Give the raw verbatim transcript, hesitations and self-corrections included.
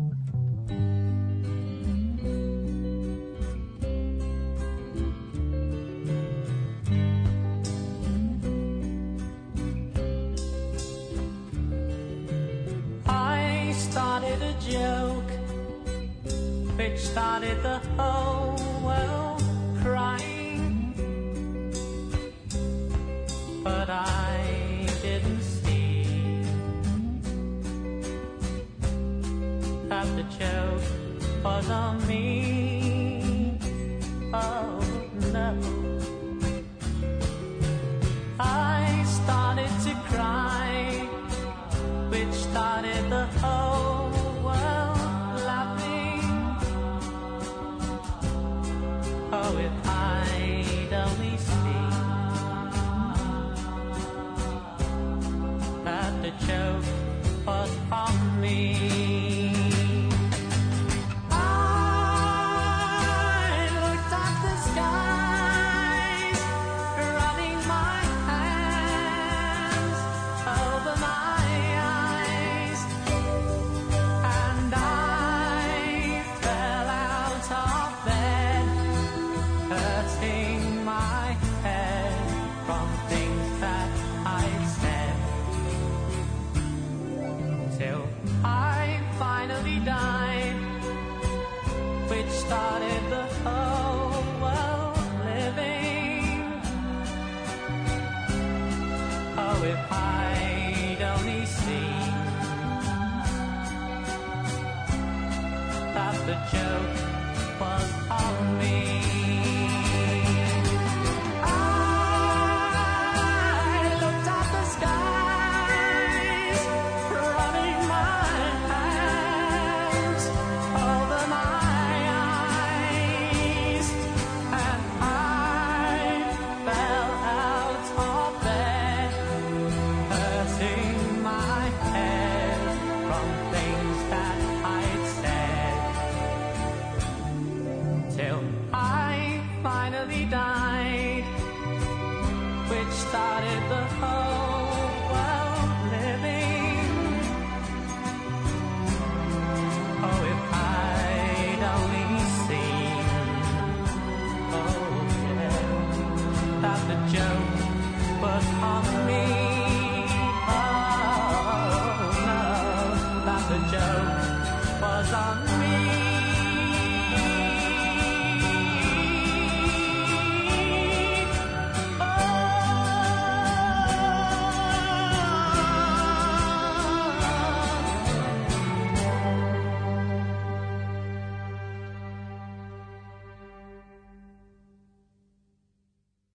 Joke which started the whole world crying, but I didn't see that the joke was on me. Oh no, I started to cry, which started the whole oh, if I'd only see that the joke was on me. I looked at the skies, running my hands over my eyes, and I fell out of bed, hurting my head from things that I'd said, till I finally died, which started the whole world living. Oh, if I'd only seen that the joke was on me.